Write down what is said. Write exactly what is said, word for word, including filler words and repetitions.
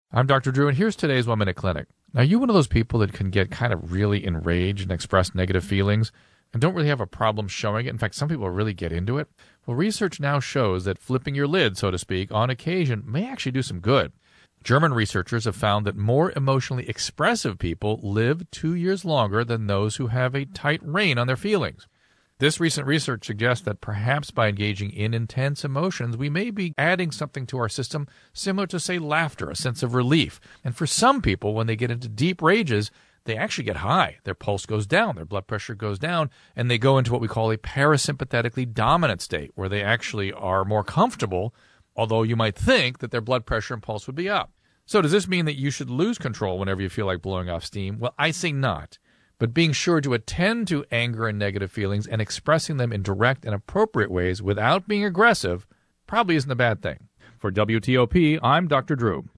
I'm Doctor Drew, and here's today's One Minute Clinic. Now, are you one of those people that can get kind of really enraged and express negative feelings and don't really have a problem showing it? In fact, some people really get into it. Well, research now shows that flipping your lid, so to speak, on occasion may actually do some good. German researchers have found that more emotionally expressive people live two years longer than those who have a tight rein on their feelings. This recent research suggests that perhaps by engaging in intense emotions, we may be adding something to our system similar to, say, laughter, a sense of relief. And for some people, when they get into deep rages, they actually get high. Their pulse goes down, their blood pressure goes down, and they go into what we call a parasympathetically dominant state, where they actually are more comfortable, although you might think that their blood pressure and pulse would be up. So does this mean that you should lose control whenever you feel like blowing off steam? Well, I say not. But being sure to attend to anger and negative feelings and expressing them in direct and appropriate ways without being aggressive probably isn't a bad thing. For W T O P, I'm Doctor Drew.